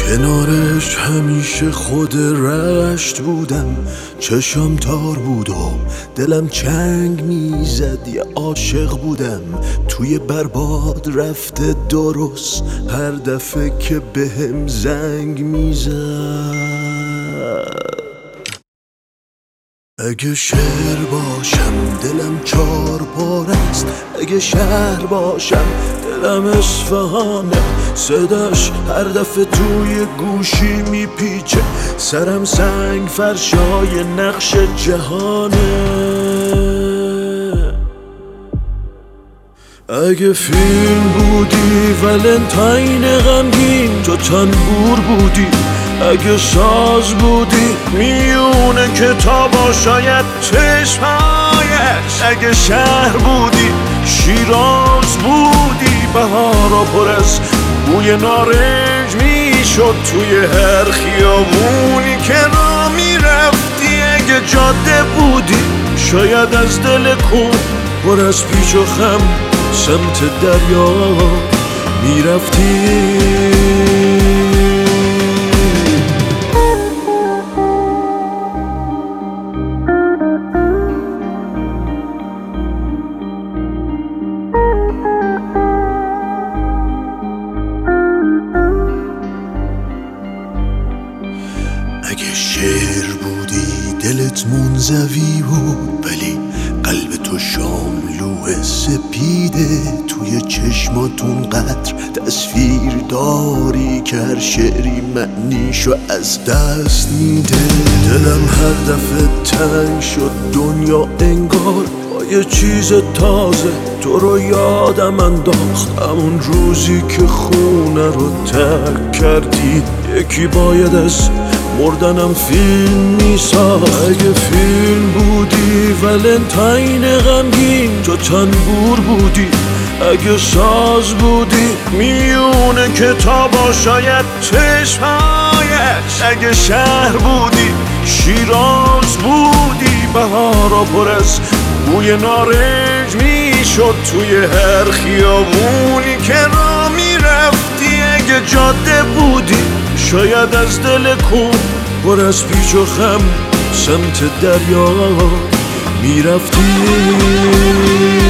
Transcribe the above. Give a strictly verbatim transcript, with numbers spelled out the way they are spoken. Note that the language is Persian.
کنارش همیشه خود رشت بودم، چشم تار بود و دلم چنگ میزد. یه عاشق بودم توی برباد رفته درست، هر دفعه که بهم زنگ میزد. اگه شعر باشم دلم چار پاره است، اگه شهر باشم دلم اصفهانه. صداش هر دفعه توی گوشی میپیچه، سرم سنگ فرشای نقش جهانه. اگه فیلم بودی ولنتاین غمگین تو تنبور بودی، اگه ساز بودی میونه کتابا شاید چشمایش، اگه شهر بودی شیراز بودی بهارا پر از بوی نارنج میشد توی هر خیابونی که را میرفتی. اگه جاده بودی شاید از دل کن پر از پیچ و خم سمت دریا میرفتی. اگه شعر بودی دلت منزوی بود، ولی قلب تو شاملو سپیده. توی چشماتون قطر تصویر داری که هر شعری معنیشو از دست میده. دلم هر دفعه تنگ شد دنیا انگار با یه چیز تازه تو رو یادم انداخت. همون روزی که خونه رو ترک کردی یکی باید از مردنم فیلم میساخت. اگه فیلم بودی ولنتاین غمگین تو تنبور بودی، اگه ساز بودی میونه کتابا شاید چشمایش، اگه شهر بودی شیراز بودی بهارا پر از بوی نارنج میشد توی هر خیابونی که را میرفتی. اگه جاده بودی شاید از دل کن پر از پیچ و خم سمت دریا میرفتی.